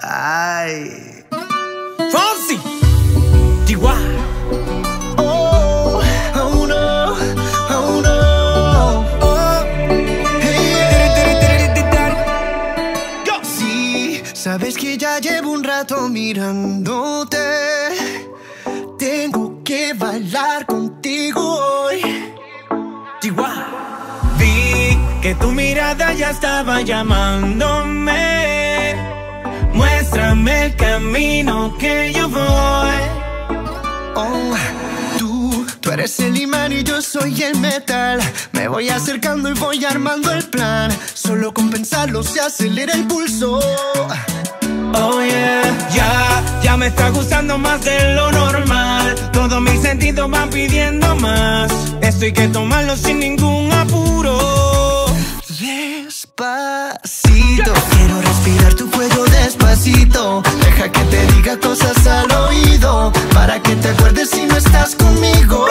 Ay. Fonsi, Chihuahua. Oh, oh no, oh no. Oh, hey. Sí, sabes que ya llevo un rato mirándote. Tengo que bailar contigo hoy. Chihuahua. Vi que tu mirada ya estaba llamándome. Muéstrame el camino que yo voy. Oh, tú eres el imán y yo soy el metal. Me voy acercando y voy armando el plan. Solo con pensarlo se acelera el pulso. Oh yeah, ya me está gustando más de lo normal. Todos mis sentidos van pidiendo más. Esto hay que tomarlo sin ningún apuro. Despacito, quiero respirar tu cuello despacito. Deja que te diga cosas al oído, para que te acuerdes si no estás conmigo.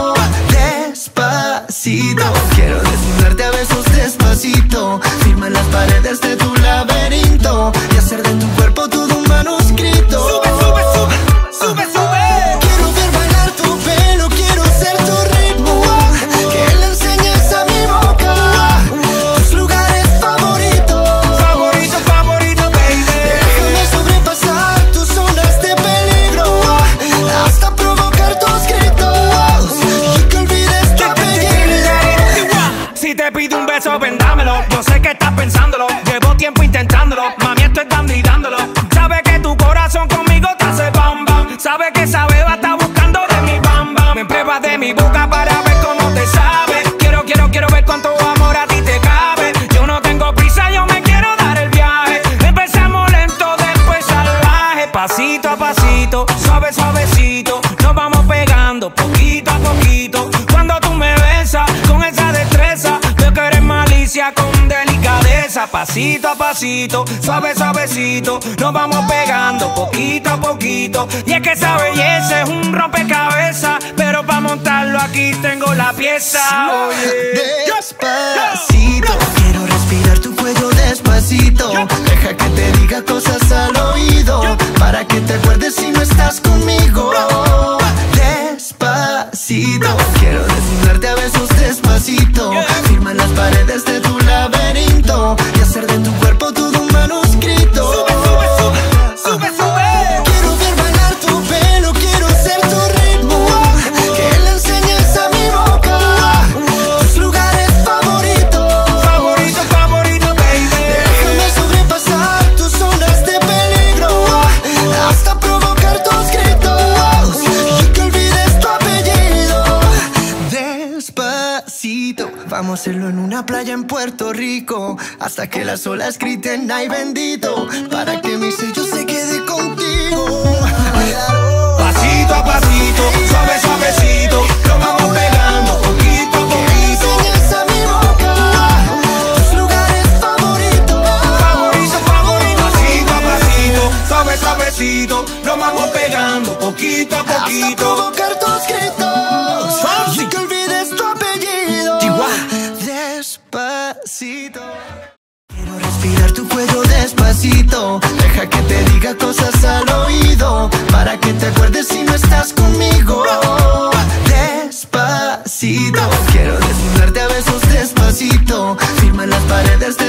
Despacito, quiero desnudarte a besos despacito. Firma las paredes de tu laberinto y hacer de tu cuerpo todo un manuscrito. Sube, sube, sube, sube, sube. Quiero ver bailar tu pelo, quiero ser tu ritmo. Que le enseñes a mi boca tus lugares favoritos. Favorito, favorito, baby. Déjame sobrepasar tus zonas de peligro, hasta provocar tus gritos y que olvides tu apellido. Si te pido un beso, vendámelo. Yo sé que estás pensándolo. Llevo tiempo intentándolo. Mami, estoy dando y dándolo. Sabe que tu corazón conmigo te hace bam bam. Sabe que esa beba está buscando de mi bam bam. Me pruebas de mi boca para ver cómo te sabe. Quiero ver cuánto amor a ti te cabe. Yo no tengo prisa, yo me quiero dar el viaje. Empezamos lento, después salvaje. Pasito a pasito, suave, suavecito. Nos vamos pegando poquito a poquito. Cuando tú me besas con esa destreza, veo que eres malicia con delicadeza. Pasito a pasito, suave, suavecito. Nos vamos pegando poquito a poquito. Y es que esa belleza es un rompecabezas, pero para montarlo aquí tengo la pieza. Despacito, quiero respirar tu cuello despacito. Deja que te diga cosas al oído, para que te acuerdes si no estás conmigo. Despacito, quiero desnudarte a besos despacito. Firma las paredes de tu laberinto y hacer de tu cuerpo todo un manuscrito. Sube, sube, sube, sube, sube. Quiero ver bailar tu pelo, quiero ser tu ritmo. Que le enseñes a mi boca tus lugares favoritos. Favorito, favorito, baby. Déjame sobrepasar tus zonas de peligro, hasta provocar tus gritos y que olvides tu apellido. Despacito, vamos a hacerlo en una playa en Puerto Rico, hasta que las olas griten ay bendito, para que mi sello se quede contigo. Pasito a pasito, suave, suavecito. Lo vamos pegando poquito a poquito. Enseñas a mi boca tus lugares favoritos. Favorito, favorito. Pasito a pasito, suave, suavecito. Lo vamos pegando poquito a Hasta poquito. provocar tus gritos Fonsi. y que olvides tu apellido. Chihuahua. Despacito, quiero respirar tu cuello despacito. Deja que te diga cosas al oído, para que te acuerdes si no estás conmigo. Despacito, quiero desnudarte a besos despacito. Firma las paredes de